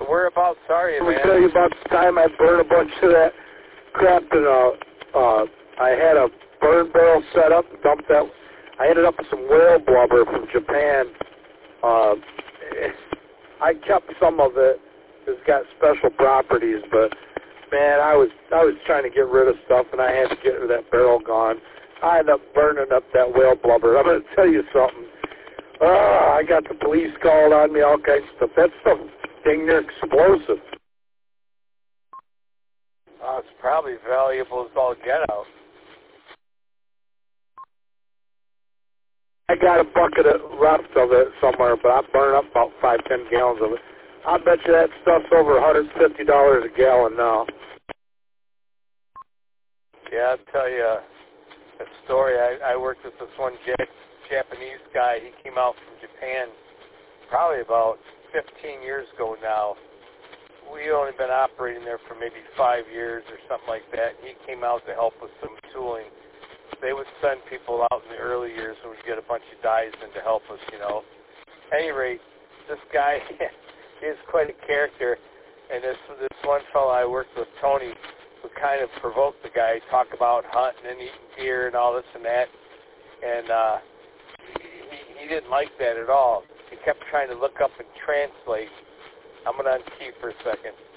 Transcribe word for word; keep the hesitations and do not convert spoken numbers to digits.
whereabouts are you, Let me man? tell you about the time I burned a bunch of that crap in a, uh, I had a burn barrel set up and dumped that. I ended up with some whale blubber from Japan. Uh, I kept some of it. It's got special properties, but man, I was I was trying to get rid of stuff, and I had to get that barrel gone. I ended up burning up that whale blubber. I'm going to tell you something. Uh, I got the police called on me, all kinds of stuff. That stuff dang near explosive. Uh, it's probably valuable as all get out. I got a bucket of left of it somewhere, but I burned up about five, ten gallons of it. I bet you that stuff's over one hundred fifty dollars a gallon now. Yeah, I'll tell you a, a story. I, I worked with this one Jap- Japanese guy. He came out from Japan probably about fifteen years ago now. We only been operating there for maybe five years or something like that. He came out to help with some tooling. They would send people out in the early years when we get a bunch of guys in to help us, you know. At any rate, this guy is quite a character, and this this one fellow I worked with, Tony, would kind of provoke the guy, talk about hunting and eating deer and all this and that, and uh, he, he didn't like that at all. He kept trying to look up and translate. I'm going to unkey for a second.